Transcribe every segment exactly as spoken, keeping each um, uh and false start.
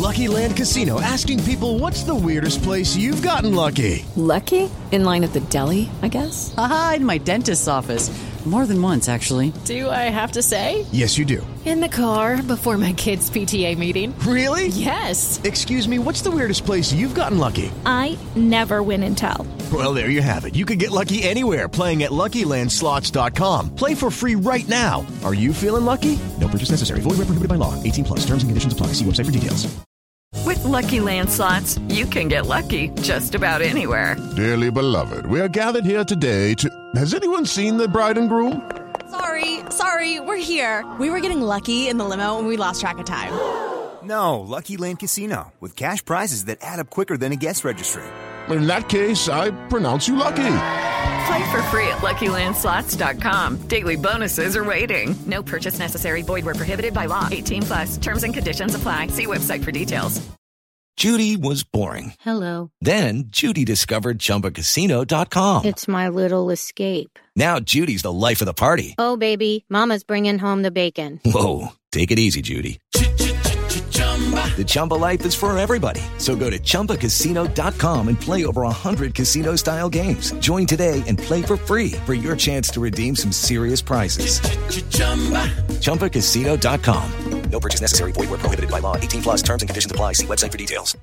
Lucky Land Casino, asking people, what's the weirdest place you've gotten lucky? Lucky? In line at the deli, I guess? Aha, in my dentist's office. More than once, actually. Do I have to say? Yes, you do. In the car before my kids' P T A meeting. Really? Yes. Excuse me, what's the weirdest place you've gotten lucky? I never win and tell. Well, there you have it. You can get lucky anywhere, playing at Lucky Land Slots dot com. Play for free right now. Are you feeling lucky? No purchase necessary. Void where prohibited by law. eighteen plus. Terms and conditions apply. See website for details. With Lucky Land Slots, you can get lucky just about anywhere. Dearly beloved, we are gathered here today to... Has anyone seen the bride and groom? Sorry, sorry, we're here. We were getting lucky in the limo and we lost track of time. No, Lucky Land Casino, with cash prizes that add up quicker than a guest registry. In that case, I pronounce you lucky. Play for free at Lucky Land Slots dot com. Daily bonuses are waiting. No purchase necessary. Void where prohibited by law. eighteen plus. Terms and conditions apply. See website for details. Judy was boring. Hello. Then Judy discovered Chumba Casino dot com. It's my little escape. Now Judy's the life of the party. Oh, baby, mama's bringing home the bacon. Whoa, take it easy, Judy. The Chumba life is for everybody. So go to Chumba Casino dot com and play over one hundred casino-style games. Join today and play for free for your chance to redeem some serious prizes. Chumba Casino dot com. No purchase necessary. Void where prohibited by law. eighteen plus. Terms and conditions apply. See website for details.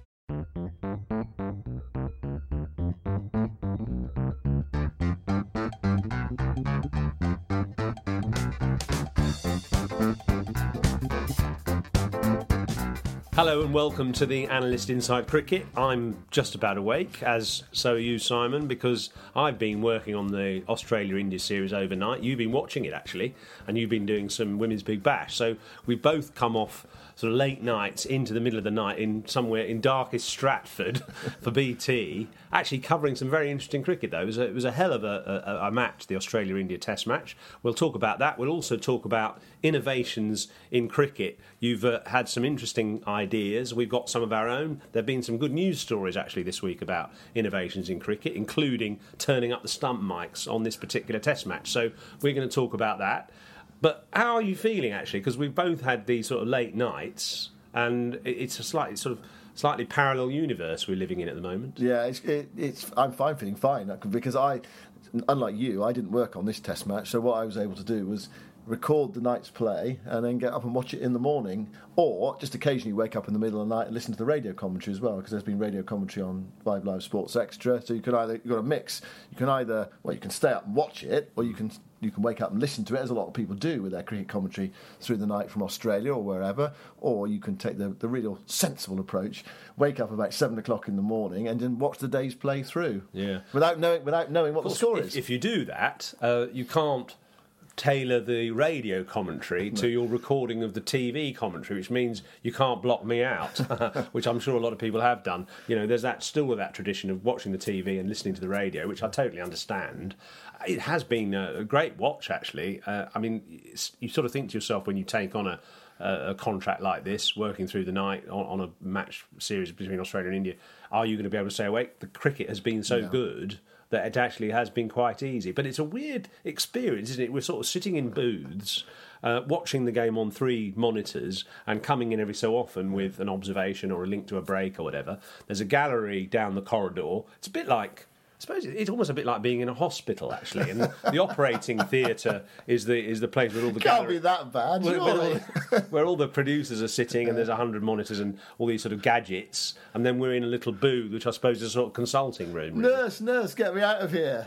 Hello and welcome to the Analyst Inside Cricket. I'm just about awake, as so are you, Simon, because I've been working on the Australia-India series overnight. You've been watching it, actually, and you've been doing some Women's Big Bash. So we've both come off sort of late nights into the middle of the night in somewhere in darkest Stratford for B T, actually covering some very interesting cricket, though. It was a, it was a hell of a, a, a match, the Australia-India Test match. We'll talk about that. We'll also talk about innovations in cricket. You've uh, had some interesting ideas. We've got some of our own. There have been some good news stories, actually, this week about innovations in cricket, including turning up the stump mics on this particular Test match. So we're going to talk about that. But how are you feeling, actually? Because we've both had these sort of late nights, and it's a slightly sort of slightly parallel universe we're living in at the moment. Yeah, it's, it, it's. I'm fine, feeling fine, because I, unlike you, I didn't work on this Test match. So what I was able to do was record the night's play and then get up and watch it in the morning, or just occasionally wake up in the middle of the night and listen to the radio commentary as well, because there's been radio commentary on Five Live Sports Extra. So you can either, you've got a mix. You can either, well, you can stay up and watch it, or you can you can wake up and listen to it, as a lot of people do with their cricket commentary through the night from Australia or wherever, or you can take the, the real sensible approach, wake up about seven o'clock in the morning and then watch the day's play through. Yeah. Without knowing without knowing what the score if, is. If you do that, uh, you can't tailor the radio commentary no. to your recording of the T V commentary, which means you can't block me out, which I'm sure a lot of people have done. You know, there's that still with that tradition of watching the T V and listening to the radio, which I totally understand. It has been a great watch, actually. Uh, I mean, you sort of think to yourself when you take on a, a contract like this, working through the night on, on a match series between Australia and India, are you going to be able to say, wait, the cricket has been so yeah. good that it actually has been quite easy. But it's a weird experience, isn't it? We're sort of sitting in booths, uh, watching the game on three monitors and coming in every so often with an observation or a link to a break or whatever. There's a gallery down the corridor. It's a bit like... I suppose it's almost a bit like being in a hospital, actually, and the, the operating theatre is the is the place where all the can't gallery, be that bad, where, surely. where, all the, where all the producers are sitting, and there's a hundred monitors and all these sort of gadgets, and then we're in a little booth, which I suppose is a sort of consulting room. Really. Nurse, nurse, get me out of here!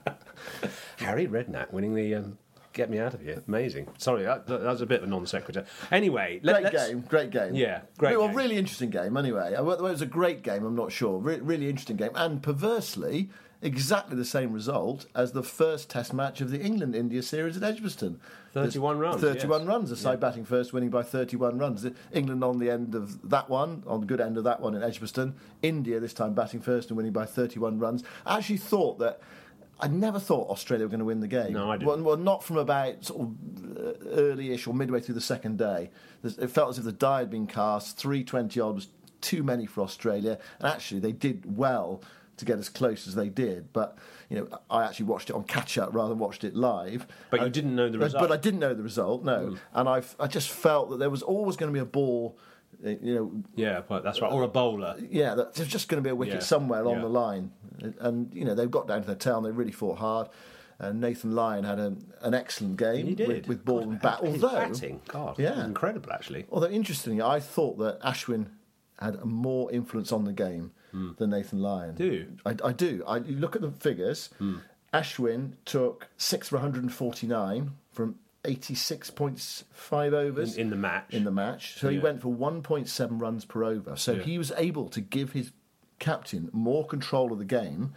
Harry Redknapp winning the. Um, Get me out of here. Amazing. Sorry, that, that was a bit of a non-sequitur. Anyway... Great let, game, great game. Yeah, great well, game. Really interesting game, anyway. Whether it was a great game, I'm not sure. Re- really interesting game. And perversely, exactly the same result as the first Test match of the England-India series at Edgbaston. thirty-one There's runs, thirty-one yes. runs. The side yeah. batting first, winning by thirty-one runs. England on the end of that one, on the good end of that one in Edgbaston. India this time batting first and winning by thirty-one runs. I actually thought that... I never thought Australia were going to win the game. No, I didn't. Well, well not from about sort of early-ish or midway through the second day. It felt as if the die had been cast. three twenty odd was too many for Australia. And actually, they did well to get as close as they did. But, you know, I actually watched it on catch-up rather than watched it live. But you I, didn't know the but, result. But I didn't know the result, no. Mm. And I I just felt that there was always going to be a ball You know, yeah, that's right, or a bowler. Yeah, there's just going to be a wicket yeah. somewhere along yeah. the line, and you know they've got down to their tail and they really fought hard. And Nathan Lyon had a, an excellent game he did. With, with ball God, and bat. his Although, batting, God, yeah, incredible actually. Although interestingly, I thought that Ashwin had more influence on the game mm. than Nathan Lyon. Do you? I, I do. I you look at the figures. Mm. Ashwin took six for one hundred forty-nine from eighty-six point five overs in, in the match. In the match, so yeah. he went for one point seven runs per over. So yeah. he was able to give his captain more control of the game,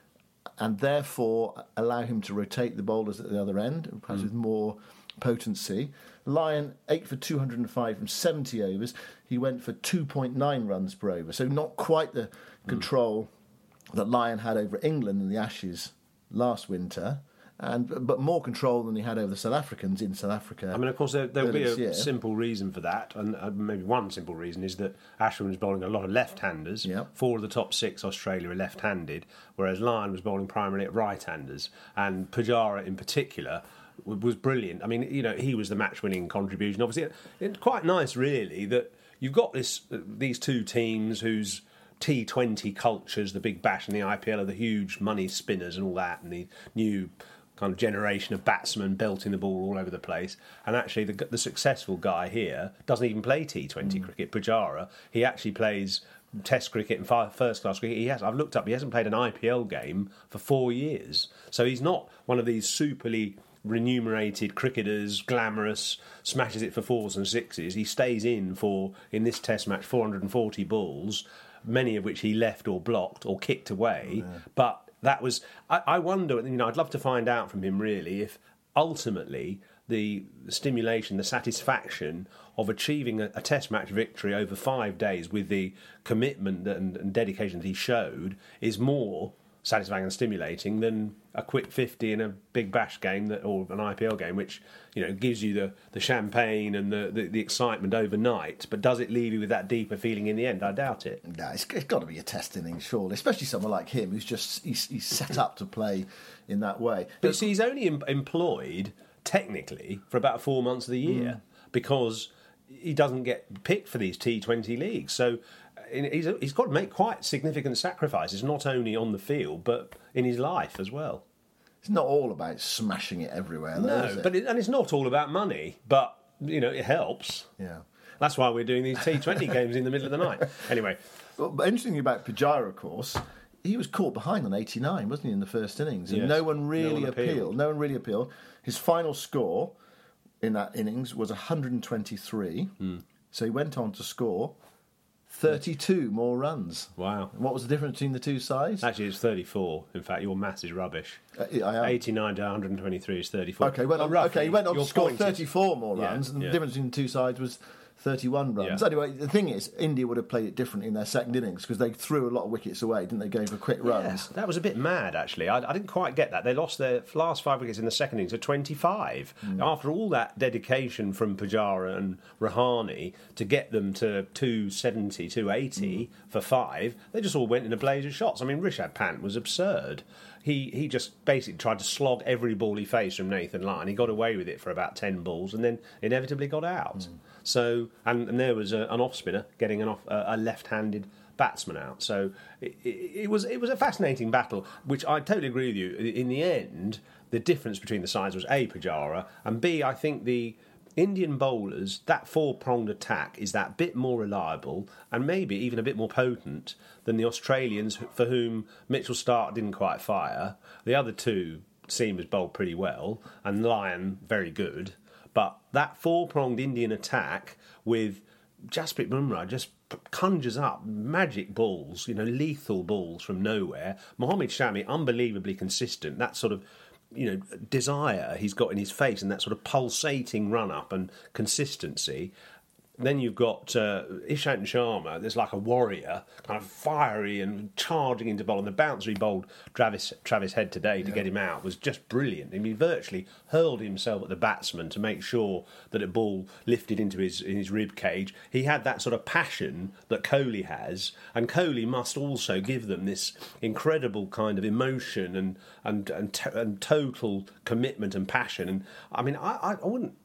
and therefore allow him to rotate the bowlers at the other end, perhaps mm. with more potency. Lyon, eight for two hundred five from seventy overs. He went for two point nine runs per over. So not quite the mm. control that Lyon had over England in the Ashes last winter, and but more control than he had over the South Africans in South Africa. I mean, of course, there, there'll be a year. simple reason for that, and uh, maybe one simple reason is that Ashwin was bowling a lot of left-handers. Yep. Four of the top six Australia are left-handed, whereas Lyon was bowling primarily at right-handers, and Pujara in particular was brilliant. I mean, you know, he was the match-winning contribution. Obviously, it's quite nice, really, that you've got this uh, these two teams whose T twenty cultures, the Big Bash and the I P L, are the huge money spinners and all that, and the new kind of generation of batsmen belting the ball all over the place. And actually, the, the successful guy here doesn't even play T twenty mm. cricket. Pujara, he actually plays Test cricket and first-class cricket. He has. I've looked up. He hasn't played an I P L game for four years. So he's not one of these superly remunerated cricketers, glamorous, smashes it for fours and sixes. He stays in for, in this Test match, four hundred forty balls, many of which he left or blocked or kicked away. Yeah. But that was... I, I wonder, you know, I'd love to find out from him, really, if ultimately the stimulation, the satisfaction of achieving a, a Test match victory over five days with the commitment and, and dedication that he showed is more satisfying and stimulating than a quick fifty in a Big Bash game that, or an I P L game, which, you know, gives you the, the champagne and the, the, the excitement overnight, but does it leave you with that deeper feeling in the end? I doubt it. No, it's, it's got to be a test innings, surely, especially someone like him who's just he's, he's set up to play in that way. But you see, he's only em- employed technically for about four months of the year mm. because he doesn't get picked for these T twenty leagues. So he's, he's got to make quite significant sacrifices, not only on the field, but in his life as well. It's not all about smashing it everywhere, though, no, is it? but it, and it's not all about money, but, you know, it helps. Yeah. That's why we're doing these T twenty games in the middle of the night. Anyway. Well, but interesting about Pujara, of course, he was caught behind on eighty-nine, wasn't he, in the first innings? And yes. no one really no one appealed. appealed. No one really appealed. His final score in that innings was one hundred twenty-three. Mm. So he went on to score thirty-two more runs. Wow. And what was the difference between the two sides? Actually, it's thirty-four. In fact, your maths is rubbish. Uh, I am. eighty-nine to one hundred twenty-three is thirty-four. Okay, went on, well, okay, he went on to score thirty-four is, more runs, yeah, and yeah. the difference between the two sides was thirty-one runs. Yeah. Anyway, the thing is, India would have played it differently in their second innings because they threw a lot of wickets away, didn't they, going for quick runs? Yeah, that was a bit mad, actually. I, I didn't quite get that. They lost their last five wickets in the second innings to twenty-five. Mm. After all that dedication from Pujara and Rahane to get them to two seventy, two eighty mm. for five, they just all went in a blaze of shots. I mean, Rishabh Pant was absurd. He he just basically tried to slog every ball he faced from Nathan Lyon. He got away with it for about ten balls and then inevitably got out. Mm. So and, and there was a, an off spinner getting an off uh, a left-handed batsman out. So it, it, it was it was a fascinating battle, which I totally agree with you. In the end, the difference between the sides was A, Pujara, and B, I think the Indian bowlers, that four-pronged attack is that bit more reliable and maybe even a bit more potent than the Australians, for whom Mitchell Starc didn't quite fire. The other two seamers bowled pretty well, and Lyon very good. But that four-pronged Indian attack with Jasprit Bumrah just conjures up magic balls, you know, lethal balls from nowhere. Mohammad Shami, unbelievably consistent. That sort of, you know, desire he's got in his face and that sort of pulsating run-up and consistency. Then you've got uh, Ishant Sharma, there's like a warrior, kind of fiery and charging into bowl. And the bouncer he bowled Travis, Travis Head today to yeah. get him out was just brilliant. I mean, he virtually hurled himself at the batsman to make sure that a ball lifted into his in his rib cage. He had that sort of passion that Kohli has, and Kohli must also give them this incredible kind of emotion and and and, to, and total commitment and passion. And I mean, I, I wouldn't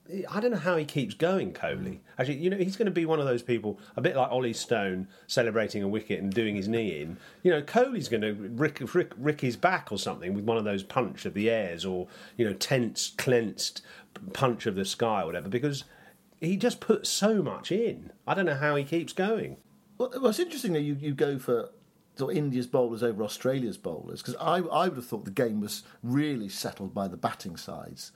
I don't know how he keeps going, Kohli. Actually, you know, he's going to be one of those people, a bit like Ollie Stone, celebrating a wicket and doing his knee in. You know, Kohli's going to rick, rick, rick his back or something with one of those punch of the airs or, you know, tense, clenched punch of the sky or whatever, because he just puts so much in. I don't know how he keeps going. Well, well it's interesting that you, you go for sort of India's bowlers over Australia's bowlers, because I, I would have thought the game was really settled by the batting sides.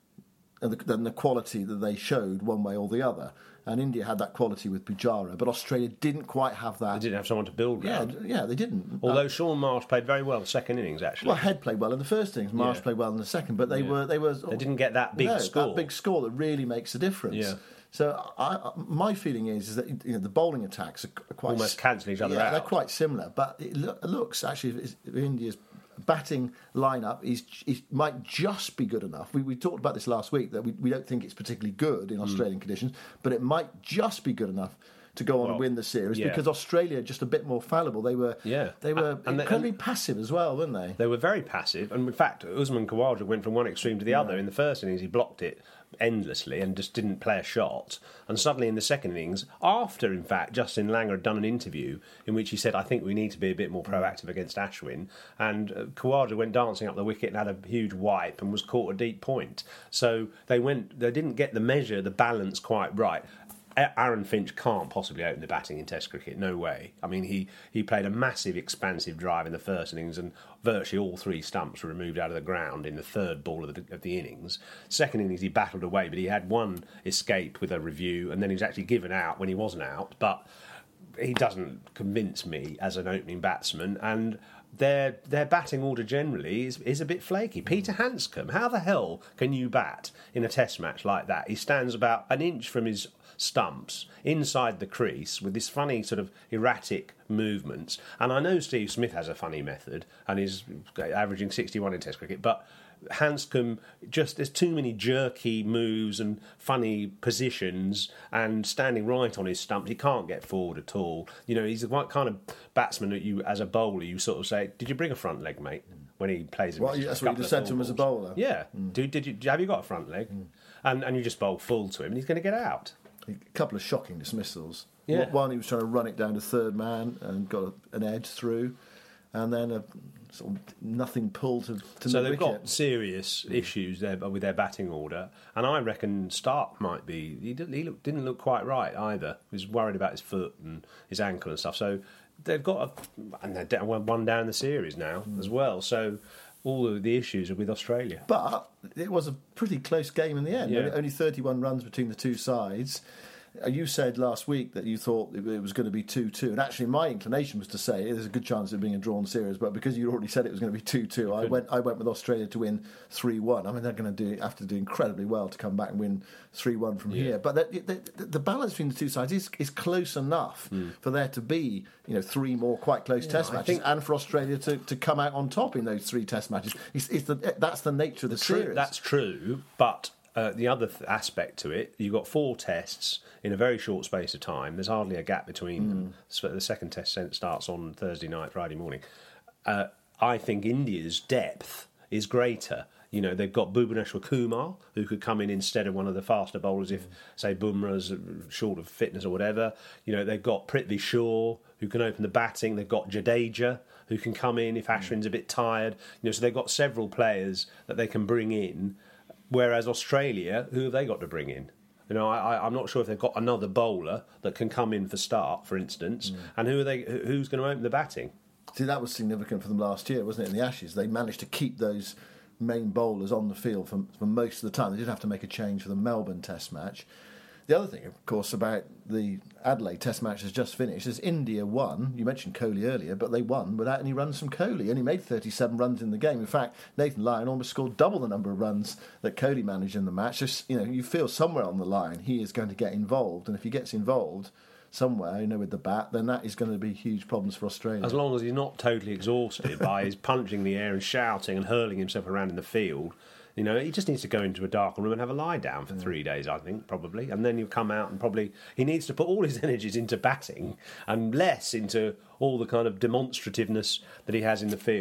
And the, and the quality that they showed one way or the other. And India had that quality with Pujara, but Australia didn't quite have that. They didn't have someone to build around. Yeah, yeah, they didn't. Although uh, Sean Marsh played very well the second innings, actually. Well, Head played well in the first innings, Marsh yeah. played well in the second, but they yeah. were they were they didn't get that big no, score. That big score that really makes a difference. Yeah. So I, my feeling is, is that you know, the bowling attacks are quite almost cancel each other yeah, out. They're quite similar, but it lo- looks actually India's batting lineup is, is might just be good enough. We, we talked about this last week that we, we don't think it's particularly good in Australian mm. conditions, but it might just be good enough to go on well, and win the series yeah. because Australia are just a bit more fallible. They were yeah. they were and incredibly they, passive as well, weren't they? They were very passive, and in fact, Usman Khawaja went from one extreme to the yeah. other. In the first innings, he blocked it endlessly and just didn't play a shot. And suddenly in the second innings, after, in fact, Justin Langer had done an interview in which he said, I think we need to be a bit more proactive against Ashwin, and uh, Khawaja went dancing up the wicket and had a huge wipe and was caught a deep point. So they went, they didn't get the measure, the balance quite right. Aaron Finch can't possibly open the batting in Test cricket. No way. I mean, he, he played a massive, expansive drive in the first innings, and virtually all three stumps were removed out of the ground in the third ball of the, of the innings. Second innings, he battled away, but he had one escape with a review, and then he was actually given out when he wasn't out. But he doesn't convince me as an opening batsman, and their their batting order generally is, is a bit flaky. Peter Hanscom, how the hell can you bat in a Test match like that? He stands about an inch from his stumps inside the crease with this funny sort of erratic movements, and I know Steve Smith has a funny method and is averaging sixty-one in Test cricket, but Hanscom, just there's too many jerky moves and funny positions and standing right on his stumps. He can't get forward at all. You know, he's the kind of batsman that you, as a bowler, you sort of say, did you bring a front leg, mate, when he plays? Well, that's what you just said to him as a bowler. Yeah. Mm. Did, did you, have you got a front leg? Mm. And, and you just bowl full to him and he's going to get out. A couple of shocking dismissals. Yeah. One, he was trying to run it down to third man and got a, an edge through, and then a sort of nothing pull to, to so the they've wicket. got serious issues there with their batting order, and I reckon Stark might be. He, did, he look, didn't look quite right either. He was worried about his foot and his ankle and stuff. So they've got a, and they're one down the series now mm. as well. So all of the issues are with Australia. But it was a pretty close game in the end. Yeah. Only thirty-one runs between the two sides. You said last week that you thought it was going to be two two, and actually my inclination was to say there's a good chance of it being a drawn series, but because you already said it was going to be two two, I went I went with Australia to win three one. I mean, they're going to do have to do incredibly well to come back and win three one from yeah. here. But the, the, the balance between the two sides is, is close enough mm. for there to be, you know, three more quite close yeah, Test I matches, and for Australia to, to come out on top in those three Test matches. It's, it's the, that's the nature of the, the true, series. That's true, but Uh, the other th- aspect to it, you've got four tests in a very short space of time. There's hardly a gap between mm. them. So the second test starts on Thursday night, Friday morning. Uh, I think India's depth is greater. You know, they've got Bhubaneswar Kumar, who could come in instead of one of the faster bowlers if, say, Bumrah's short of fitness or whatever. You know, they've got Prithvi Shaw, who can open the batting. They've got Jadeja, who can come in if Ashwin's a bit tired. You know, so they've got several players that they can bring in. Whereas Australia, who have they got to bring in? You know, I, I'm not sure if they've got another bowler that can come in for start, for instance. Mm. And who are they? Who's going to open the batting? See, that was significant for them last year, wasn't it? In the Ashes, they managed to keep those main bowlers on the field for, for most of the time. They did have to make a change for the Melbourne Test match. The other thing, of course, about the Adelaide Test match has just finished is India won. You mentioned Kohli earlier, but they won without any runs from Kohli. He only made thirty-seven runs in the game. In fact, Nathan Lyon almost scored double the number of runs that Kohli managed in the match. Just, you know, you feel somewhere on the line he is going to get involved, and if he gets involved somewhere, you know, with the bat, then that is going to be huge problems for Australia. As long as he's not totally exhausted by his punching the air and shouting and hurling himself around in the field. You know, he just needs to go into a dark room and have a lie down for yeah. three days, I think, probably. And then he'll come out and probably... He needs to put all his energies into batting and less into all the kind of demonstrativeness that he has in the field.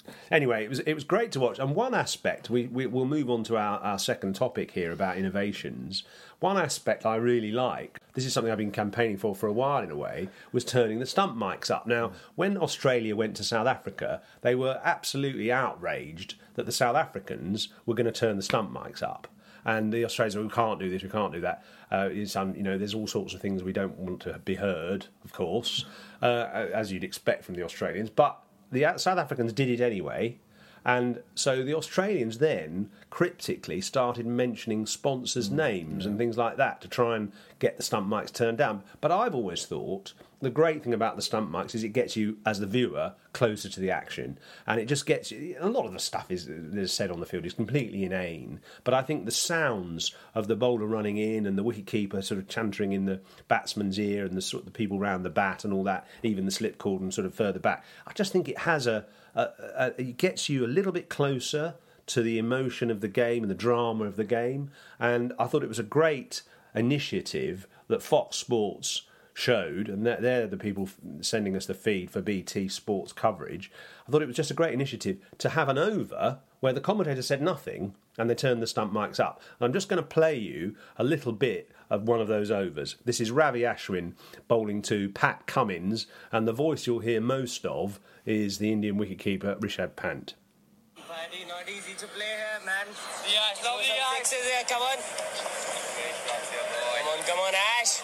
Anyway, it was it was great to watch. And one aspect, we, we we'll move on to our, our second topic here about innovations. One aspect I really like, this is something I've been campaigning for for a while in a way, was turning the stump mics up. Now, when Australia went to South Africa, they were absolutely outraged that the South Africans were going to turn the stump mics up. And the Australians, we can't do this, we can't do that. Uh, it's, um, you know, there's all sorts of things we don't want to be heard, of course, uh, as you'd expect from the Australians. But the South Africans did it anyway. And so the Australians then cryptically started mentioning sponsors' names and things like that to try and get the stump mics turned down. But I've always thought the great thing about the stump mics is it gets you, as the viewer, closer to the action. And it just gets you... A lot of the stuff is, is said on the field is completely inane. But I think the sounds of the bowler running in and the wicketkeeper sort of chantering in the batsman's ear and the sort of the people round the bat and all that, even the slip cord and sort of further back, I just think it has a... Uh, uh, it gets you a little bit closer to the emotion of the game and the drama of the game. And I thought it was a great initiative that Fox Sports showed, and they're, they're the people sending us the feed for B T Sports coverage. I thought it was just a great initiative to have an over where the commentator said nothing and they turned the stump mics up. And I'm just going to play you a little bit of one of those overs. This is Ravi Ashwin bowling to Pat Cummins, and the voice you'll hear most of is the Indian wicketkeeper Rishabh Pant. Paddy, not easy to play here, man. Yeah, it's lovely. Sixes here, come on. Come on, come on, Ash.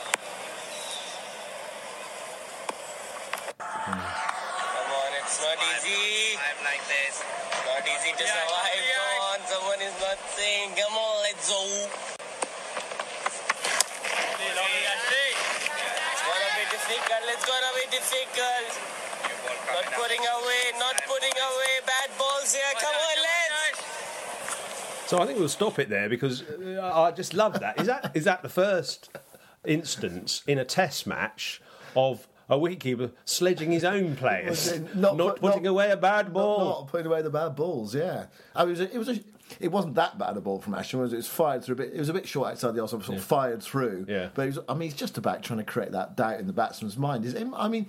Come on, it's not easy. I'm like this. It's not easy to survive. Come on, someone is not saying, come on, let's go. It's gonna be difficult. It's gonna be difficult. Not putting away, not putting away bad balls here. Come on, let's. So I think we'll stop it there because I just love that. Is that is that the first instance in a Test match of a wicketkeeper sledging his own players, not, not put, putting not, away a bad ball, not, not putting away the bad balls? Yeah, I mean, it was a, it was a, it wasn't that bad a ball from Ashton. It was fired through a bit. It was a bit short outside the off, sort of yeah. fired through. Yeah, but it was, I mean, it's just about trying to create that doubt in the batsman's mind. Is I mean.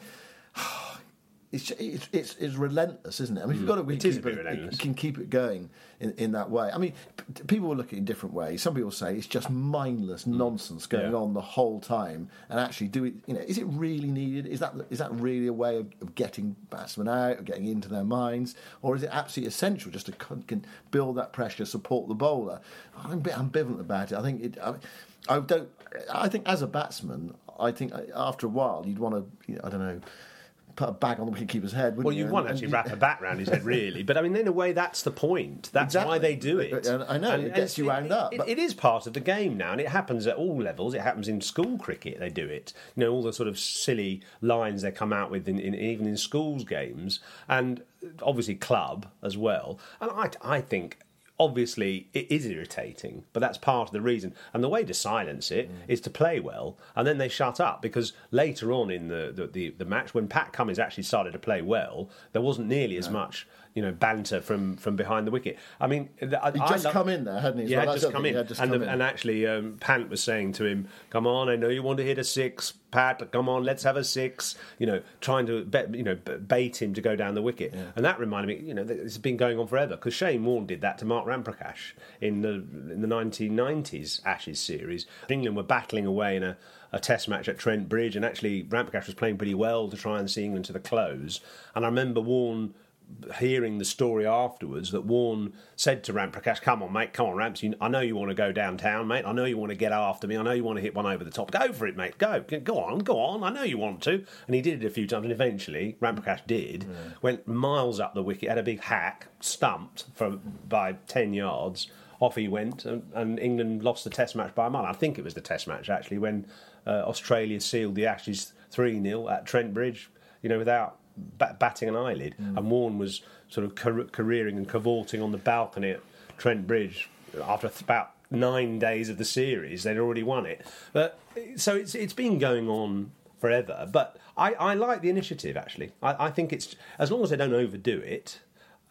It's, it's it's it's relentless, isn't it? I mean, if you've got a wicketkeeper, you can keep it going in, in that way. I mean, p- people will look at it in different ways. Some people say it's just mindless nonsense going yeah. on the whole time, and actually do it. You know, is it really needed? Is that is that really a way of, of getting batsmen out, of getting into their minds, or is it absolutely essential just to con- can build that pressure, support the bowler? I'm a bit ambivalent about it. I think it. I, I don't. I think as a batsman, I think after a while you'd want to. You know, I don't know. Put a bag on the wicketkeeper's head, wouldn't well, you? Well, you'd want to actually wrap a bat round his head, really. But, I mean, in a way, that's the point. That's exactly. why they do it. I know, and, it gets you wound it, up. It, but... it is part of the game now, and it happens at all levels. It happens in school cricket, they do it. You know, all the sort of silly lines they come out with, in, in, even in schools games, and obviously club as well. And I, I think... Obviously, it is irritating, but that's part of the reason. And the way to silence it mm. is to play well, and then they shut up, because later on in the, the, the, the match, when Pat Cummins actually started to play well, there wasn't nearly as no. much, you know, banter from, from behind the wicket. I mean... I, He'd just love, come in there, hadn't he? Yeah, well, he'd just come in. Just and, come the, in. and actually, um, Pant was saying to him, come on, I know you want to hit a six, Pat, come on, let's have a six, you know, trying to bet, you know, bait him to go down the wicket. Yeah. And that reminded me, you know, it's been going on forever, because Shane Warne did that to Mark Ramprakash in the in the nineteen nineties Ashes series. England were battling away in a, a test match at Trent Bridge, and actually Ramprakash was playing pretty well to try and see England to the close. And I remember Warne hearing the story afterwards that Warne said to Ramprakash, come on, mate, come on, Ramps, you, I know you want to go downtown, mate, I know you want to get after me, I know you want to hit one over the top, go for it, mate, go, go on, go on, I know you want to. And he did it a few times, and eventually Ramprakash did, yeah. went miles up the wicket, had a big hack, stumped for, by ten yards, off he went, and, and England lost the test match by a mile. I think it was the test match, actually, when uh, Australia sealed the Ashes three nil at Trent Bridge, you know, without batting an eyelid, mm. and Warne was sort of car- careering and cavorting on the balcony at Trent Bridge after about nine days of the series. They'd already won it, but so it's it's been going on forever. But I, I like the initiative, actually. I, I think it's, as long as they don't overdo it,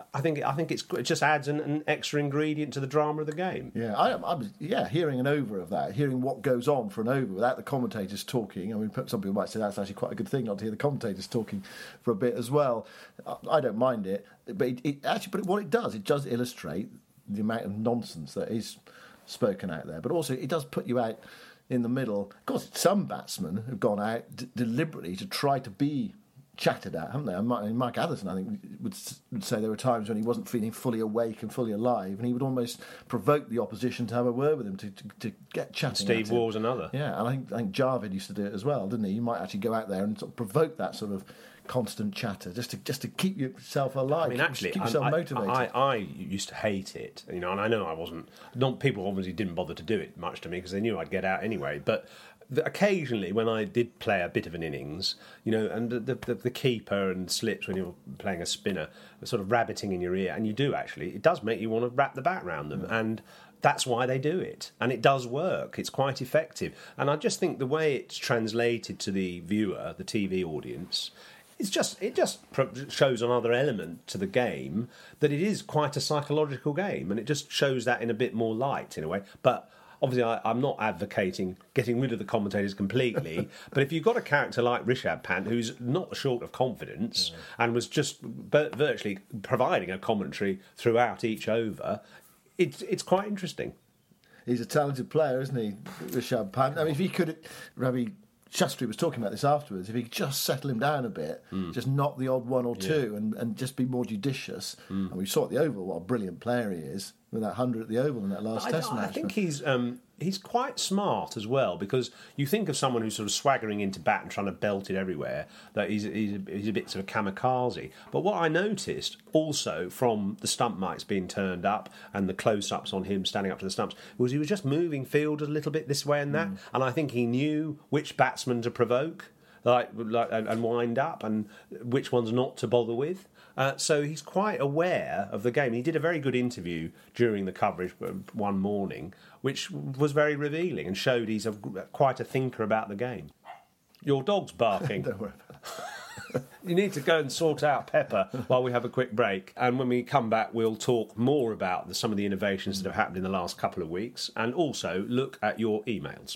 I think I think it's, it just adds an, an extra ingredient to the drama of the game. Yeah, I, I was yeah hearing an over of that, hearing what goes on for an over without the commentators talking. I mean, some people might say that's actually quite a good thing not to hear the commentators talking for a bit as well. I, I don't mind it, but it, it actually, but what it does, it does illustrate the amount of nonsense that is spoken out there. But also, it does put you out in the middle. Of course, some batsmen have gone out d- deliberately to try to be chatted at, haven't they? And Mike Atherton, I think, would, would say there were times when he wasn't feeling fully awake and fully alive, and he would almost provoke the opposition to have a word with him, to, to, to get chatting. Steve at him. Waugh's another. Yeah, and I think, I think Jarvid used to do it as well, didn't he? You might actually go out there and sort of provoke that sort of constant chatter, just to just to keep yourself alive. I mean, actually, keep yourself I, motivated. I, I used to hate it, you know, and I know I wasn't. Not people obviously didn't bother to do it much to me because they knew I'd get out anyway. But the, occasionally, when I did play a bit of an innings, you know, and the, the, the keeper and slips when you're playing a spinner, sort of rabbiting in your ear, and you do actually, it does make you want to wrap the bat around them, mm. and that's why they do it, and it does work. It's quite effective, and I just think the way it's translated to the viewer, the T V audience. It's just it just shows another element to the game, that it is quite a psychological game, and it just shows that in a bit more light in a way. But obviously, I, I'm not advocating getting rid of the commentators completely. But if you've got a character like Rishabh Pant, who's not short of confidence, yeah. and was just virtually providing a commentary throughout each over, it's it's quite interesting. He's a talented player, isn't he, Rishabh Pant? I mean, if he could, Ravi Shastri was talking about this afterwards. If he could just settle him down a bit, mm. just knock the odd one or two, yeah. and, and just be more judicious. Mm. And we saw at the Oval what a brilliant player he is with that hundred at the Oval in that last I, Test I, match. I think he's um, he's quite smart as well, because you think of someone who's sort of swaggering into bat and trying to belt it everywhere, that he's he's a, he's a bit sort of kamikaze. But what I noticed also from the stump mics being turned up and the close-ups on him standing up to the stumps was he was just moving field a little bit this way and that, mm. and I think he knew which batsman to provoke. Like, like and, and wind up, and which ones not to bother with. Uh, so he's quite aware of the game. He did a very good interview during the coverage one morning, which was very revealing and showed he's a, quite a thinker about the game. Your dog's barking. Don't worry about it. You need to go and sort out Pepper while we have a quick break. And when we come back, we'll talk more about the, some of the innovations that have happened in the last couple of weeks, and also look at your emails.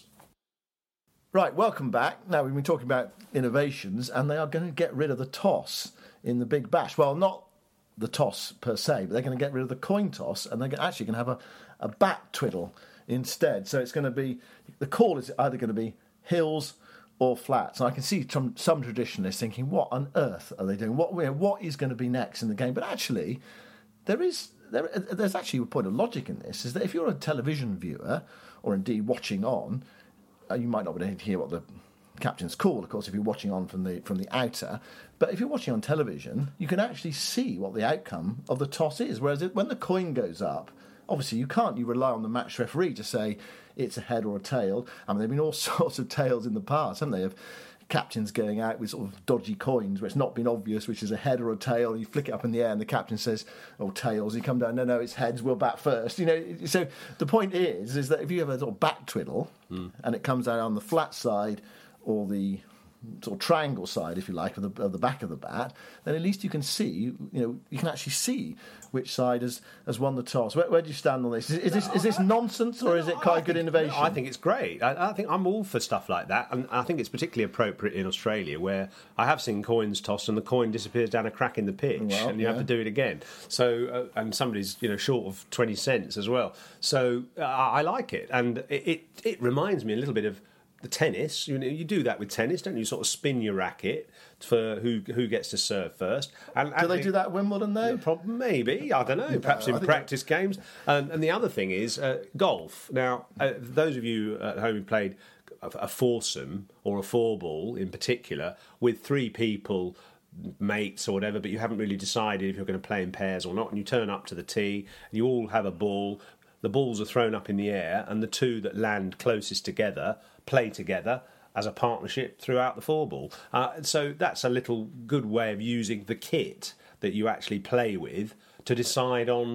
Right, welcome back. Now, we've been talking about innovations, and they are going to get rid of the toss in the Big Bash. Well, not the toss per se, but they're going to get rid of the coin toss, and they're actually going to have a, a bat twiddle instead. So it's going to be, the call is either going to be hills or flats. And I can see some, some traditionalists thinking, what on earth are they doing? What, what is going to be next in the game? But actually, there is there, there's actually a point of logic in this, is that if you're a television viewer, or indeed watching on, Uh, you might not be able to hear what the captain's call, of course, if you're watching on from the from the outer. But if you're watching on television, you can actually see what the outcome of the toss is. Whereas it, when the coin goes up, obviously you can't. You rely on the match referee to say it's a head or a tail. I mean, there have been all sorts of tails in the past, haven't they? Of captains going out with sort of dodgy coins where it's not been obvious which is a head or a tail, and you flick it up in the air and the captain says, oh, tails. You come down, no, no, it's heads, we'll bat first. You know, so the point is, is that if you have a sort of bat twiddle mm. and it comes out on the flat side or the sort of triangle side, if you like, of the, of the back of the bat, then at least you can see, you know, you can actually see which side has, has won the toss. Where, where do you stand on this? Is, is this is this nonsense, or is it quite a good innovation? No, I think it's great. I, I think I'm all for stuff like that, and I think it's particularly appropriate in Australia, where I have seen coins tossed and the coin disappears down a crack in the pitch, well, and you yeah. have to do it again. So, uh, and somebody's you know short of twenty cents as well. So uh, I like it, and it, it it reminds me a little bit of the tennis. You know, you do that with tennis, don't you? You sort of spin your racket for who who gets to serve first. And do they do that at Wimbledon, though? Maybe, I don't know. Perhaps in practice that... games. Um, and the other thing is uh, golf. Now, uh, those of you at home who played a, a foursome or a four ball in particular with three people, mates or whatever, but you haven't really decided if you're going to play in pairs or not, and you turn up to the tee, and you all have a ball. The balls are thrown up in the air, and the two that land closest together play together as a partnership throughout the four ball. Uh, so that's a little good way of using the kit that you actually play with to decide on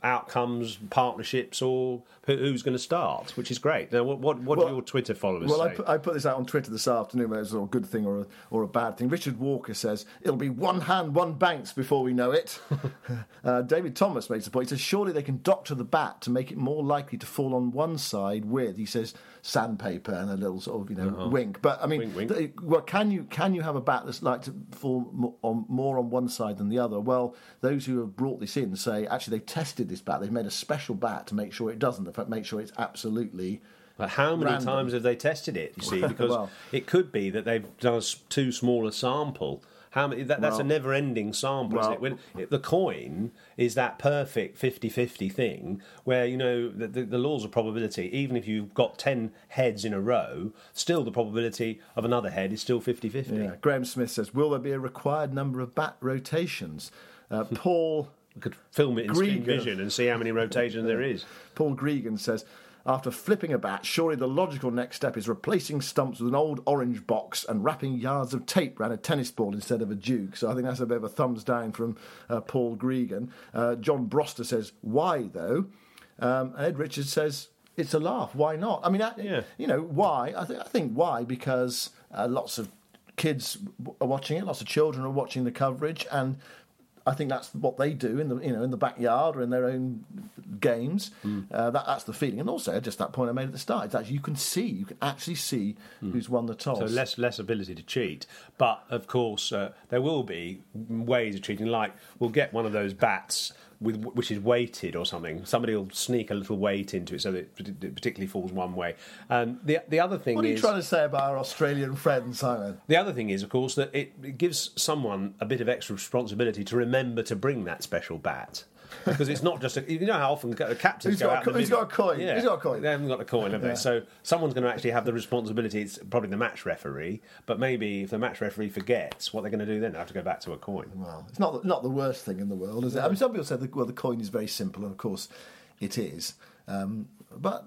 outcomes, partnerships, or who, who's going to start, which is great. Now, what what, what well, do your Twitter followers well, say? Well, I, put, I put this out on Twitter this afternoon, whether it's a good thing or a, or a bad thing. Richard Walker says, it'll be one hand, one Banks before we know it. uh, David Thomas makes the point. He says, surely they can doctor the bat to make it more likely to fall on one side with, he says, sandpaper and a little sort of, you know, uh-huh. wink. But, I mean, wink, wink. The, well, can you can you have a bat that's like to fall more on, more on one side than the other? Well, those who have brought this in say, actually, they've tested this bat. They've made a special bat to make sure it doesn't. In fact, make sure it's absolutely... But how many random. times have they tested it, you see? Because well, it could be that they've done a too small a sample. How many, that, that's well, a never-ending sample, well, isn't it? When it, the coin is that perfect fifty-fifty thing where, you know, the, the, the laws of probability, even if you've got ten heads in a row, still the probability of another head is still fifty-fifty. Yeah. Graham Smith says, will there be a required number of bat rotations? Uh, Paul... We could film it in Gregan. screen vision and see how many rotations there is. Paul Gregan says, after flipping a bat, surely the logical next step is replacing stumps with an old orange box and wrapping yards of tape around a tennis ball instead of a duke. So I think that's a bit of a thumbs down from uh, Paul Gregan. Uh, John Broster says, why, though? Um, and Ed Richards says, it's a laugh. Why not? I mean, I, yeah. you know, why? I, th- I think why, because uh, lots of kids are watching it, lots of children are watching the coverage, and I think that's what they do in the you know in the backyard or in their own games. Mm. Uh, that, that's the feeling, and also just that point I made at the start. It's actually you can see, you can actually see mm. who's won the toss. So less less ability to cheat, but of course uh, there will be ways of cheating. Like we'll get one of those bats with which is weighted or something. Somebody will sneak a little weight into it so that it particularly falls one way. And the the other thing is... What are you is, trying to say about our Australian friend, Simon? The other thing is, of course, that it, it gives someone a bit of extra responsibility to remember to bring that special bat. Because it's not just a, you know how often captains who's go got out. A, who's got a coin? Yeah, who's got a coin? They haven't got a coin, have they? Yeah. So someone's going to actually have the responsibility. It's probably the match referee, but maybe if the match referee forgets, what they're going to do then? They have to go back to a coin. Well, it's not not the worst thing in the world, is it? I mean, some people say that well, the coin is very simple, and of course, it is. Um, but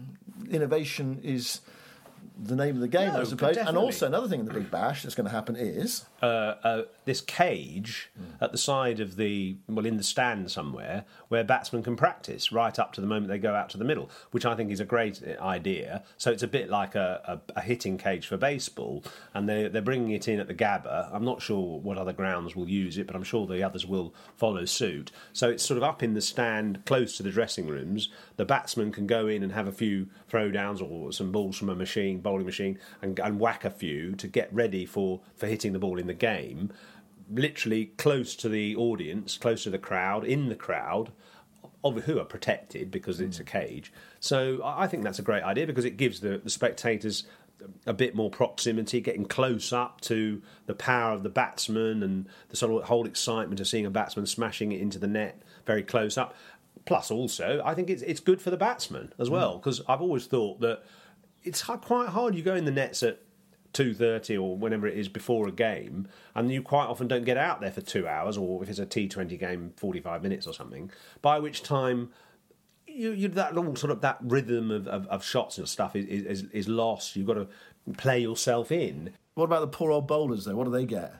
innovation is the name of the game, no, I suppose. definitely. And also another thing in the Big Bash that's going to happen is uh, uh, this cage mm. at the side of the well, in the stand somewhere, where batsmen can practice right up to the moment they go out to the middle, which I think is a great idea. So it's a bit like a, a, a hitting cage for baseball, and they they're bringing it in at the Gabba. I'm not sure what other grounds will use it, but I'm sure the others will follow suit. So it's sort of up in the stand, close to the dressing rooms. The batsman can go in and have a few throwdowns or some balls from a machine. Bowling machine and, and whack a few to get ready for, for hitting the ball in the game, literally close to the audience, close to the crowd, in the crowd, of who are protected because it's a cage. So I think that's a great idea because it gives the, the spectators a bit more proximity, getting close up to the power of the batsman and the sort of whole excitement of seeing a batsman smashing it into the net very close up. Plus also, I think it's it's good for the batsman as well because I've always thought that it's quite hard. You go in the nets at two thirty or whenever it is before a game, and you quite often don't get out there for two hours, or if it's a T twenty game, forty-five minutes or something, by which time you, you that all sort of that rhythm of, of, of shots and stuff is, is, is lost. You've got to play yourself in. What about the poor old bowlers, though? What do they get?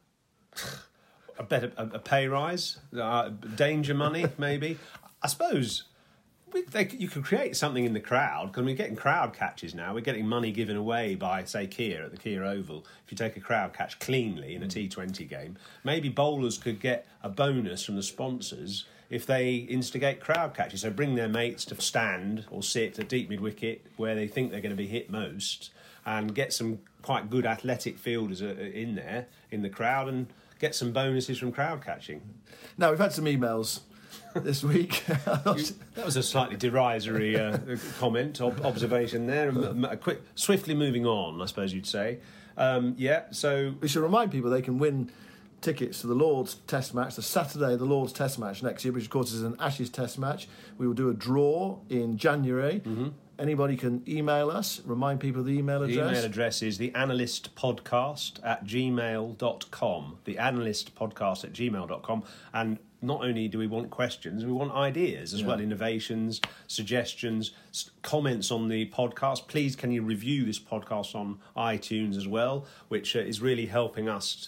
a better a, a pay rise? Uh, danger money, maybe? I suppose... They, you can create something in the crowd because we're getting crowd catches now. We're getting money given away by, say, Kia at the Kia Oval. If you take a crowd catch cleanly in a T twenty game, maybe bowlers could get a bonus from the sponsors if they instigate crowd catches. So bring their mates to stand or sit at deep mid-wicket where they think they're going to be hit most and get some quite good athletic fielders in there in the crowd and get some bonuses from crowd catching. Now, we've had some emails this week. you, that was a slightly derisory uh, comment, ob- observation there. A quick, swiftly moving on, I suppose you'd say. Um, yeah, so... We should remind people they can win tickets to the Lord's Test match, the Saturday, the Lord's Test match next year, which of course is an Ashes Test match. We will do a draw in January. Mm-hmm. Anybody can email us. Remind people of the email address. The email address is the analyst podcast at gmail dot com. The analyst podcast at gmail dot com. And not only do we want questions, we want ideas as yeah. well, innovations, suggestions, comments on the podcast. Please, can you review this podcast on iTunes as well, which uh, is really helping us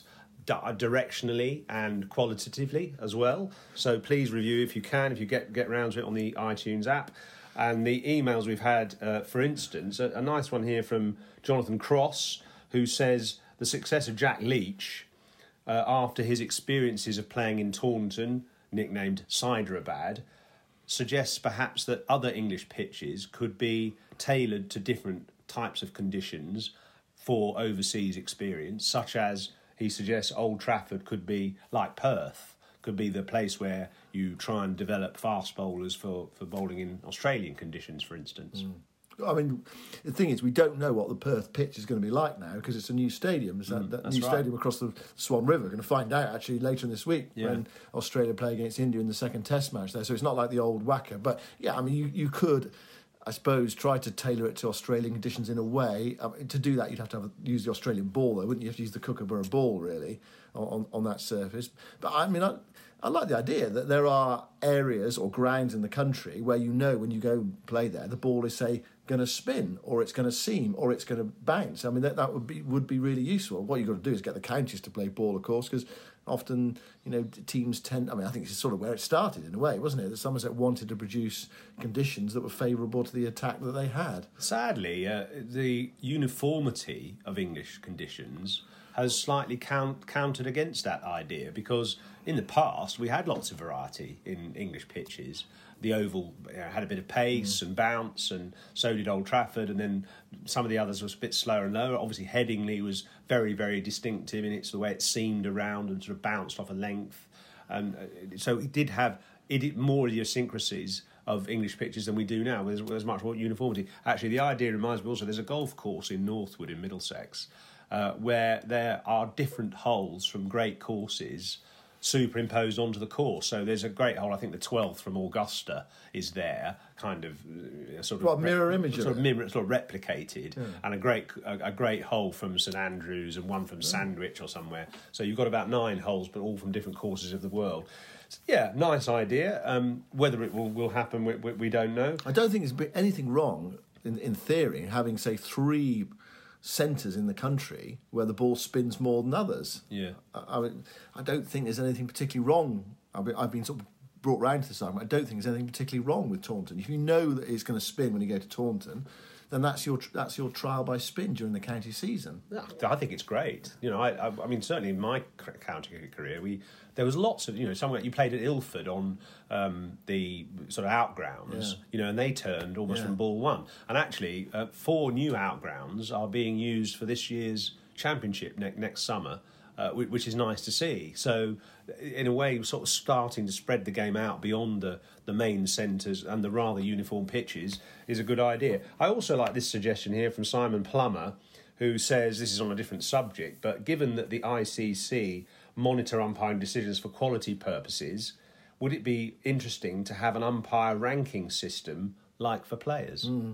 di- directionally and qualitatively as well. So please review if you can, if you get get round to it on the iTunes app. And the emails we've had, uh, for instance, a, a nice one here from Jonathan Cross, who says the success of Jack Leach uh, after his experiences of playing in Taunton, nicknamed Hyderabad, suggests perhaps that other English pitches could be tailored to different types of conditions for overseas experience, such as, he suggests, Old Trafford could be like Perth, could be the place where you try and develop fast bowlers for, for bowling in Australian conditions, for instance. Mm. I mean, the thing is, we don't know what the Perth pitch is going to be like now because it's a new stadium. It's that, Mm, that that's new right. stadium across the Swan River. We're going to find out, actually, later in this week Yeah. when Australia play against India in the second Test match there. So it's not like the old Wacker. But, yeah, I mean, you, you could, I suppose, try to tailor it to Australian conditions in a way. I mean, to do that, you'd have to have, use the Australian ball, though, wouldn't you? You have to use the Kookaburra ball, really, on, on, on that surface. But, I mean, I... I like the idea that there are areas or grounds in the country where you know when you go play there, the ball is, say, going to spin or it's going to seam or it's going to bounce. I mean, that, that would be would be really useful. What you've got to do is get the counties to play ball, of course, because often, you know, teams tend... I mean, I think this is sort of where it started, in a way, wasn't it? That Somerset wanted to produce conditions that were favourable to the attack that they had. Sadly, uh, the uniformity of English conditions has slightly count, countered against that idea, because in the past we had lots of variety in English pitches. The Oval, you know, had a bit of pace mm. and bounce, and so did Old Trafford, and then some of the others was a bit slower and lower. Obviously, Headingley was very, very distinctive in its the way it seamed around and sort of bounced off a length. And uh, so it did have it did more idiosyncrasies of English pitches than we do now. There's, there's much more uniformity. Actually, the idea reminds me also, there's a golf course in Northwood in Middlesex, Uh, where there are different holes from great courses superimposed onto the course. So there's a great hole, I think the twelfth from Augusta is there, kind of uh, sort of what, mirror image sort of of, it? mirror, sort of replicated, Yeah. and a great a, a great hole from St Andrews and one from Sandwich or somewhere. So you've got about nine holes, but all from different courses of the world. So, yeah, nice idea. Um, whether it will, will happen, we, we, we don't know. I don't think there's anything wrong, in, in theory, having, say, three centres in the country where the ball spins more than others. Yeah. I, I, mean, I don't think there's anything particularly wrong. I've been, I've been sort of brought round to this argument. I don't think there's anything particularly wrong with Taunton. If you know that it's going to spin when you go to Taunton, then that's your that's your trial by spin during the county season. I think it's great. You know, I, I, I mean, certainly in my county career, we there was lots of, you know, somewhere you played at Ilford on um, the sort of outgrounds, Yeah. you know, and they turned almost Yeah. from ball one. And actually, uh, four new outgrounds are being used for this year's championship ne- next summer, uh, which, which is nice to see. So, in a way, sort of starting to spread the game out beyond the, the main centres and the rather uniform pitches is a good idea. I also like this suggestion here from Simon Plummer, who says, this is on a different subject, but given that the I C C monitor umpiring decisions for quality purposes, would it be interesting to have an umpire ranking system like for players? Mm.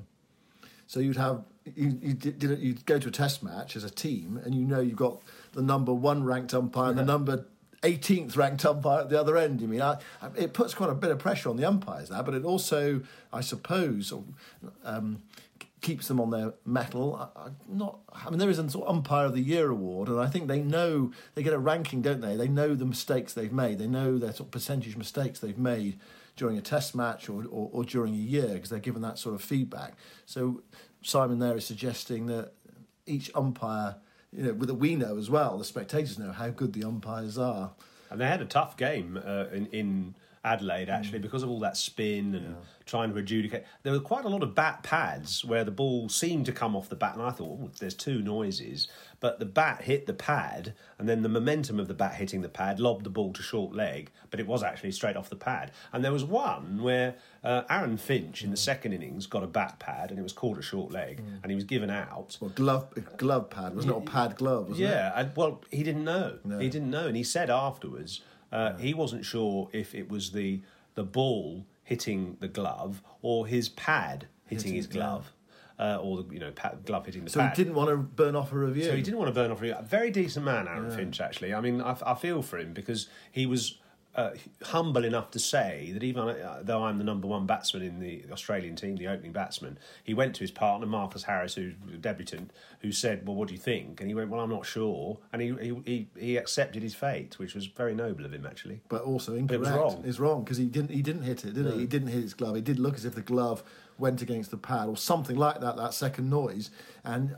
So you'd have you you did you'd go to a test match as a team, and you know you've got the number one ranked umpire and the number eighteenth ranked umpire at the other end. You mean I, I, it puts quite a bit of pressure on the umpires now, but it also, I suppose, um, keeps them on their mettle. I, I, not, I mean, there is a sort of Umpire of the Year award, and I think they know, they get a ranking, don't they? They know the mistakes they've made. They know their sort of percentage mistakes they've made during a test match or, or, or during a year, because they're given that sort of feedback. So Simon there is suggesting that each umpire, you know, that we know as well, the spectators know how good the umpires are. And they had a tough game uh, in, in Adelaide, actually, mm. because of all that spin and yeah. trying to adjudicate. There were quite a lot of bat pads where the ball seemed to come off the bat, and I thought, oh, there's two noises. But the bat hit the pad, and then the momentum of the bat hitting the pad lobbed the ball to short leg, but it was actually straight off the pad. And there was one where uh, Aaron Finch in the second innings got a bat pad, and it was called a short leg, mm. and he was given out. Well, glove glove pad, was not a pad glove, wasn't yeah, it? Yeah, well, he didn't know. No. He didn't know, and he said afterwards uh, he wasn't sure if it was the the ball hitting the glove or his pad hitting, hitting his glove. Uh, or the you know pad, glove hitting the so pad. So he didn't want to burn off a review. So he didn't want to burn off a review. A very decent man, Aaron yeah. Finch. Actually, I mean, I, I feel for him because he was uh, humble enough to say that even uh, though I'm the number one batsman in the Australian team, the opening batsman, he went to his partner, Marcus Harris, who's a debutant, who said, well, what do you think? And he went, well, I'm not sure. And he he, he, he accepted his fate, which was very noble of him, actually. But also incorrect. It was wrong. It's wrong, because he didn't, he didn't hit it, did No. he? He didn't hit his glove. It did look as if the glove went against the pad or something like that, that second noise. And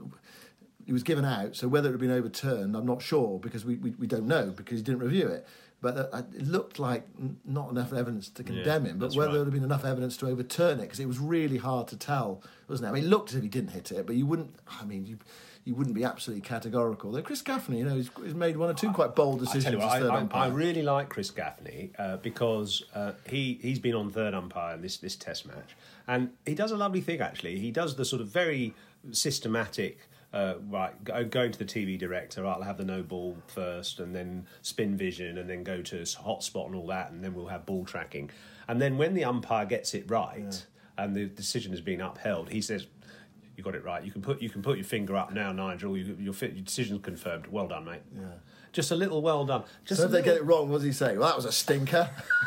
he was given out, so whether it had been overturned, I'm not sure, because we, we, we don't know, because he didn't review it. But uh, it looked like n- not enough evidence to condemn Yeah, him, but that's whether right. there would have been enough evidence to overturn it, because it was really hard to tell, wasn't it? I mean, it looked as if he didn't hit it, but you wouldn't, I mean, you you wouldn't be absolutely categorical. Though Chris Gaffney, you know, he's, he's made one or two quite bold I decisions tell you as what, third I, I, umpire. I really like Chris Gaffney uh, because uh, he, he's been on third umpire in this, this test match. And he does a lovely thing, actually. He does the sort of very systematic... Uh, right, go, going to the T V director, right, I'll have the no ball first, and then spin vision, and then go to hotspot and all that, and then we'll have ball tracking. And then when the umpire gets it right, yeah. and the decision has been upheld, he says, you got it right, you can put you can put your finger up now, Nigel, you, your, your decision's confirmed. Well done, mate. Yeah. Just a little well done. Just so a if they little... get it wrong, what does he say? Well, that was a stinker.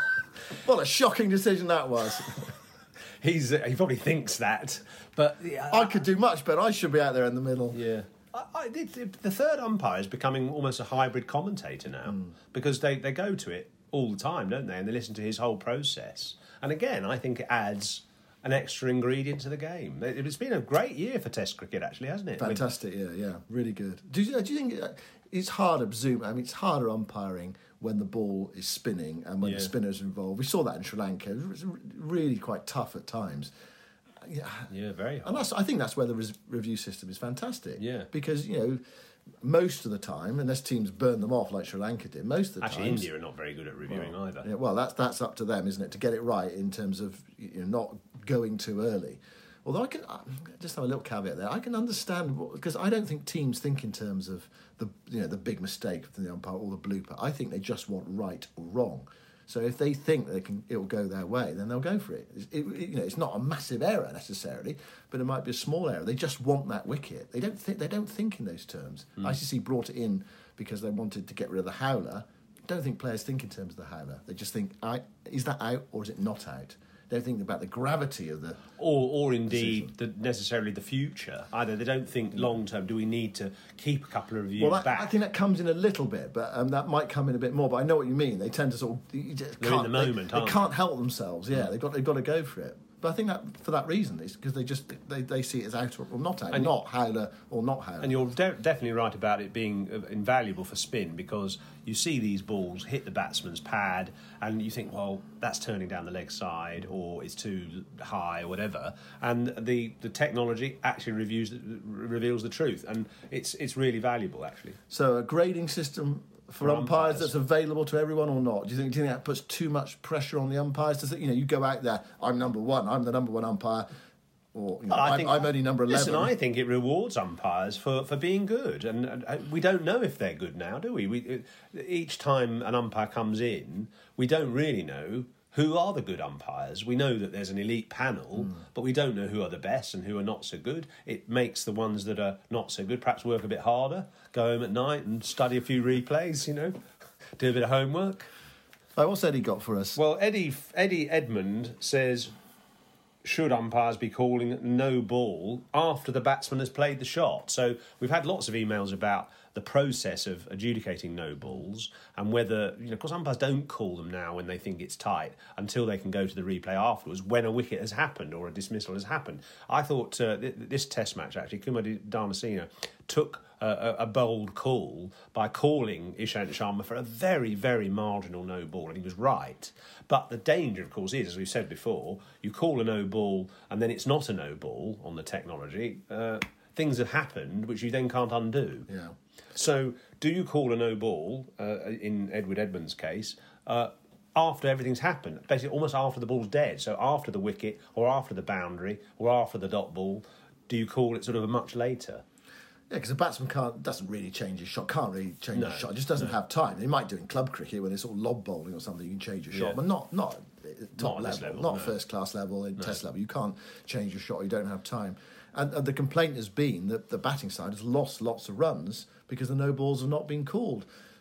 What a shocking decision that was. He's uh, he probably thinks that, but yeah, I could do much better. I should be out there in the middle. Yeah, I, I, it, the third umpire is becoming almost a hybrid commentator now mm. because they, they go to it all the time, don't they? And they listen to his whole process. And again, I think it adds an extra ingredient to the game. It, it's been a great year for Test cricket, actually, hasn't it? Fantastic, yeah, yeah, really good. Do you, do you think it's harder, zoom? I mean, it's harder umpiring when the ball is spinning and when Yeah. the spinners are involved. We saw that in Sri Lanka. It was really quite tough at times. Yeah, yeah, very hard. And that's, I think that's where the res- review system is fantastic. Yeah. Because, you know, most of the time, unless teams burn them off like Sri Lanka did, most of the Actually, times... India are not very good at reviewing well, either. Yeah, well, that's that's up to them, isn't it, to get it right in terms of you know, not going too early. Although I can I just have a little caveat there. I can understand because I don't think teams think in terms of the you know the big mistake from the umpire or the blooper. I think they just want right or wrong. So if they think they can, it will go their way, then they'll go for it. It, it. You know, it's not a massive error necessarily, but it might be a small error. They just want that wicket. They don't think. They don't think in those terms. Mm. I C C brought it in because they wanted to get rid of the howler. I don't think players think in terms of the howler. They just think, I, is that out or is it not out? They don't think about the gravity of the... Or, or indeed, the, necessarily the future. Either they don't think long-term, do we need to keep a couple of reviews well, that, back? I think that comes in a little bit, but um, that might come in a bit more. But I know what you mean. They tend to sort of... You just They're can't, in the moment, They, aren't they can't help themselves, yeah. They've got, they've got to go for it. But I think that for that reason, it's because they just they, they see it as out or not out, And- not howler or not howler. And you're de- definitely right about it being uh, invaluable for spin because you see these balls hit the batsman's pad and you think, well, that's turning down the leg side or it's too high or whatever. And the, the technology actually reviews, reveals the truth. And it's it's really valuable, actually. So a grading system for, For umpires, umpires. that's available to everyone or not? Do you think, do you think that puts too much pressure on the umpires? To think, you know, you go out there, I'm number one, I'm the number one umpire, or you know, I I'm, think- I'm only number eleven. Listen, I think it rewards umpires for, for being good, and, and we don't know if they're good now, do we? We each time an umpire comes in, we don't really know who are the good umpires. We know that there's an elite panel, mm. but we don't know who are the best and who are not so good. It makes the ones that are not so good perhaps work a bit harder, go home at night and study a few replays, you know, do a bit of homework. Oh, what's Eddie got for us? Well, Eddie Eddie Edmund says, should umpires be calling no ball after the batsman has played the shot? So we've had lots of emails about the process of adjudicating no balls and whether, you know, of course umpires don't call them now when they think it's tight until they can go to the replay afterwards when a wicket has happened or a dismissal has happened. I thought uh, th- this test match, actually, Kumar Dharmasena took a, a bold call by calling Ishant Sharma for a very, very marginal no ball, and he was right. But the danger, of course, is, as we've said before, you call a no ball and then it's not a no ball on the technology. Uh, things have happened which you then can't undo. Yeah. So, do you call a no ball, uh, in Edward Edmund's case, uh, after everything's happened? Basically, almost after the ball's dead. So, after the wicket, or after the boundary, or after the dot ball, do you call it sort of a much later? Yeah, because a batsman can't doesn't really change his shot. Can't really change No, his shot. Just doesn't no. have time. They might do in club cricket when it's sort of lob bowling or something. You can change your shot, Yeah. but not not at top Not at this level, level, not no. first class level in No. test level. You can't change your shot. You don't have time. And, and the complaint has been that the batting side has lost lots of runs because the no balls have not been called.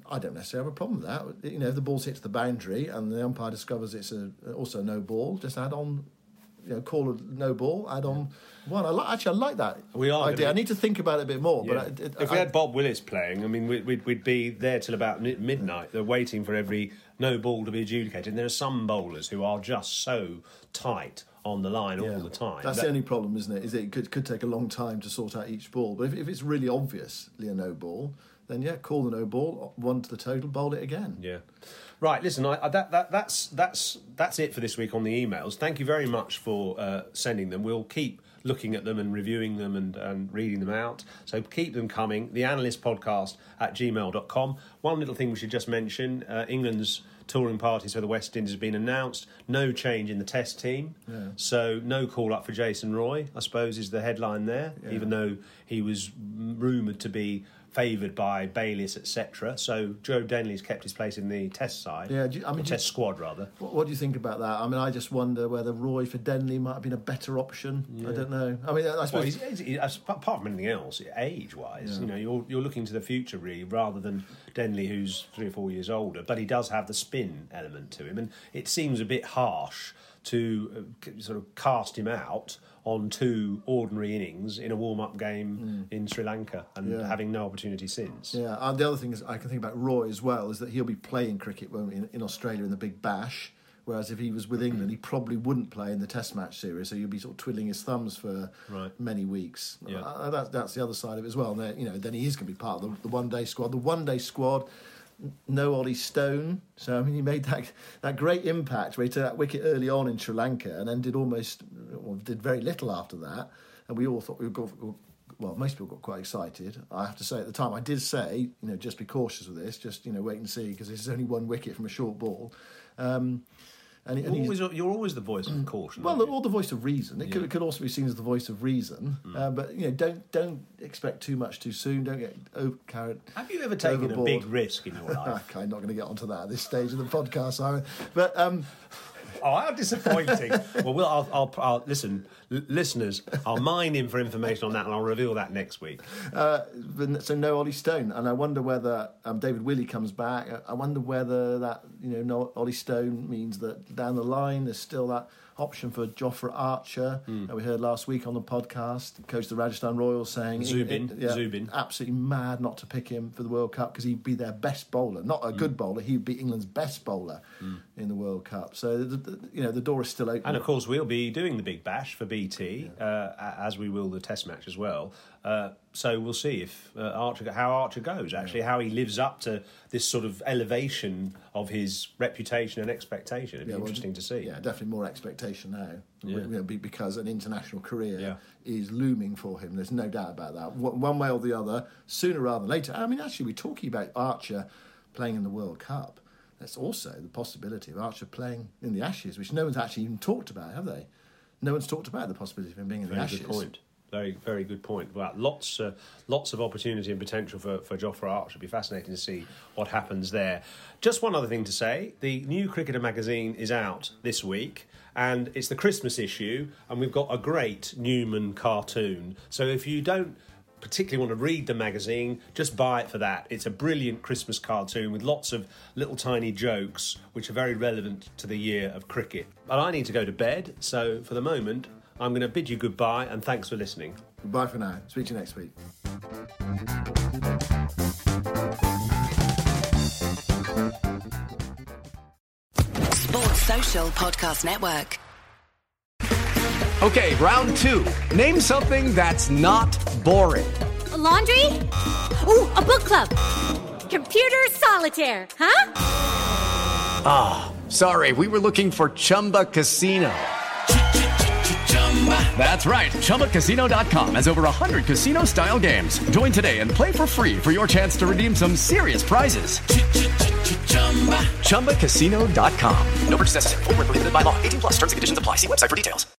I don't necessarily have a problem with that. You know, if the ball's hit to the boundary and the umpire discovers it's a, also no ball, just add on, you know, call a no ball, add on one. I li- actually, I like that we are idea. Gonna... I need to think about it a bit more. Yeah. But I, it, if I, we had Bob Willis playing, I mean, we'd, we'd, we'd be there till about midnight. They're waiting for every no ball to be adjudicated. And there are some bowlers who are just so tight on the line yeah. all the time. That's that... the only problem, isn't it? Is it could could take a long time to sort out each ball. But if, if it's really obviously a no ball, then yeah, call the no ball, one to the total, bowl it again. Yeah. Right, listen, I, I, that, that, that's that's that's it for this week on the emails. Thank you very much for uh, sending them. We'll keep looking at them and reviewing them and, and reading them out. So keep them coming. The Analyst Podcast at gmail dot com. One little thing we should just mention, uh, England's touring parties for the West Indies has been announced. No change in the Test team. Yeah. So no call-up for Jason Roy, I suppose, is the headline there, yeah. even though he was rumoured to be favoured by Bayliss, et cetera. So Joe Denley's kept his place in the Test side. Yeah, do you, I mean, Test you, squad rather. What, what do you think about that? I mean, I just wonder whether Roy for Denley might have been a better option. Yeah. I don't know. I mean, I suppose well, he's, he's, he's, apart from anything else, age-wise, yeah. you know, you're you're looking to the future really, rather than Denley, who's three or four years older. But he does have the spin element to him, and it seems a bit harsh to uh, sort of cast him out on two ordinary innings in a warm-up game mm. in Sri Lanka and yeah. having no opportunity since. Yeah, and the other thing is I can think about Roy as well is that he'll be playing cricket in, in Australia in the Big Bash, whereas if he was with England, he probably wouldn't play in the Test match series, so you'll be sort of twiddling his thumbs for right. many weeks. Yeah. Uh, that, that's the other side of it as well. And then, you know, then he is going to be part of the, the one-day squad. The one-day squad... No Ollie Stone, so I mean he made that that great impact where he took that wicket early on in Sri Lanka and then did almost, well, did very little after that, and we all thought we were got, well, most people got quite excited. I have to say at the time, I did say, you know, just be cautious with this, just you know, wait and see because this is only one wicket from a short ball. Um, And, and always, you're always the voice of caution. Well, or the voice of reason. It, yeah. could, it could also be seen as the voice of reason. Mm. Uh, but you know, don't don't expect too much too soon. Don't get over carried. Have you ever taken overboard. a big risk in your life? I'm not going to get onto that at this stage of the podcast, Simon. But um, oh, how disappointing! well, we'll I'll, I'll, I'll listen, l- listeners. I'll mine in for information on that, and I'll reveal that next week. Uh, so no Ollie Stone, and I wonder whether um, David Willey comes back. I wonder whether that you know no Ollie Stone means that down the line there's still that option for Jofra Archer mm. that we heard last week on the podcast. Coach of the Rajasthan Royals saying Zubin, it, it, yeah, Zubin, absolutely mad not to pick him for the World Cup because he'd be their best bowler, not a mm. good bowler. He'd be England's best bowler mm. in the World Cup. So the, the, you know the door is still open. And of course we'll be doing the Big Bash for B T yeah. uh, as we will the Test match as well. Uh, so we'll see if uh, Archer, how Archer goes. Actually, yeah. how he lives up to this sort of elevation of his reputation and expectation. It'd be yeah, interesting well, to see. Yeah, definitely more expectation now. Yeah. You know, because an international career yeah. is looming for him. There's no doubt about that. One way or the other, sooner rather than later. I mean, actually, we're talking about Archer playing in the World Cup. There's also the possibility of Archer playing in the Ashes, which no one's actually even talked about, have they? No one's talked about the possibility of him being in Very the Ashes. Good point. Very, very good point. Well, lots, uh, lots of opportunity and potential for, for Jofra Archer. It'll be fascinating to see what happens there. Just one other thing to say. The new Cricketer magazine is out this week, and it's the Christmas issue, and we've got a great Newman cartoon. So if you don't particularly want to read the magazine, just buy it for that. It's a brilliant Christmas cartoon with lots of little tiny jokes, which are very relevant to the year of cricket. But I need to go to bed, so for the moment, I'm going to bid you goodbye and thanks for listening. Goodbye for now. Speak to you next week. Sports Social Podcast Network. Okay, round two. Name something that's not boring. A laundry? Ooh, a book club. Computer solitaire, huh? Ah, oh, sorry. We were looking for Chumba Casino. That's right. Chumba Casino dot com has over one hundred casino-style games. Join today and play for free for your chance to redeem some serious prizes. Chumba Casino dot com. No purchase necessary. Void where prohibited by law. eighteen plus. Terms and conditions apply. See website for details.